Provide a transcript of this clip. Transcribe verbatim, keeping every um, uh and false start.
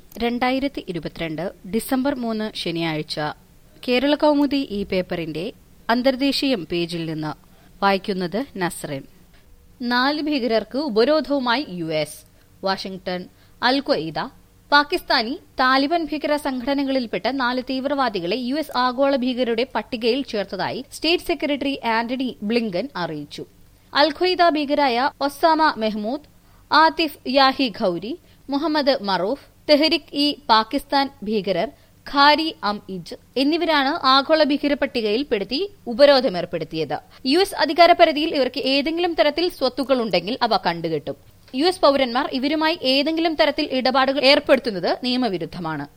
രണ്ടായിരത്തി ഇരുപത്തിരണ്ട് ഡിസംബർ മൂന്ന് ശനിയാഴ്ച കേരള കൗമുദി ഈ പേപ്പറിന്റെ അന്തർദേശീയം പേജിൽ നിന്ന് വായിക്കുന്നത് നസ്റിൻ. നാല് ഭീകരർക്ക് ഉപരോധവുമായി U S. Washington. Al Qaeda, Pakistani Taliban ഭീകര സംഘടനകളിൽപ്പെട്ട നാല് തീവ്രവാദികളെ യു എസ് ആഗോള ഭീകരരുടെ പട്ടികയിൽ ചേർത്തതായി സ്റ്റേറ്റ് സെക്രട്ടറി ആന്റണി ബ്ലിങ്കൻ അറിയിച്ചു. അൽ ഖ്വയ്ദ ഭീകരായ ഒസാമ മെഹ്മൂദ്, ആതിഫ് യാഹി ഖൌരി, മുഹമ്മദ് മറൂഫ്, തെഹ്രിക് ഇ പാകിസ്ഥാൻ ഭീകരർ ഖാരി അം ഇജ് എന്നിവരാണ് ആഗോള ഭീകര പട്ടികയിൽപ്പെടുത്തി ഉപരോധമേർപ്പെടുത്തിയത്. യു എസ് അധികാരപരിധിയിൽ ഇവർക്ക് ഏതെങ്കിലും തരത്തിൽ സ്വത്തുക്കളുണ്ടെങ്കിൽ അവ കണ്ടുകെട്ടും. യു എസ് പൌരന്മാർ ഇവരുമായി ഏതെങ്കിലും തരത്തിൽ ഇടപാടുകൾ ഏർപ്പെടുത്തുന്നത് നിയമവിരുദ്ധമാണ്.